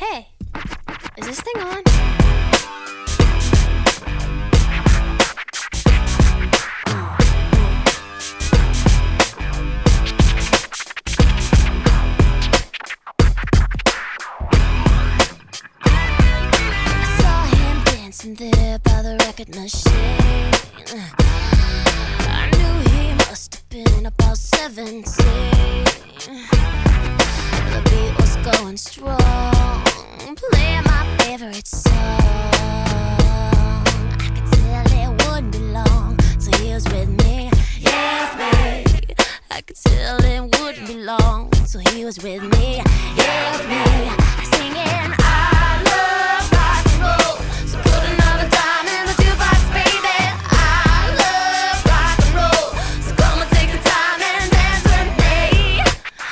Hey, is this thing on? I saw him dancing there by the record machine. I knew he must have been about 17. The beat was going strong, playing my favorite song. I could tell it wouldn't be long till he was with me, yeah, me. I could tell it wouldn't be long till he was with me, yeah, me. Singing, I love rock and roll, so put another dime in the jukebox, baby. I love rock and roll, so come and take some time and dance with me.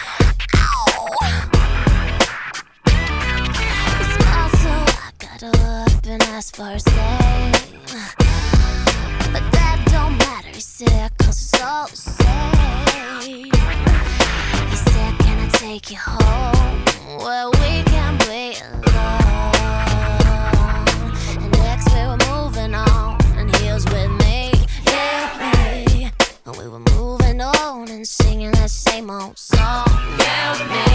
He smiled, so I got up and asked for his name, but that don't matter, he said, 'cause it's all the same. He said, can I take you home where we can play alone? And next we were moving on, and he was with me, yeah, me. And we were moving on and singing that same old song, yeah, me.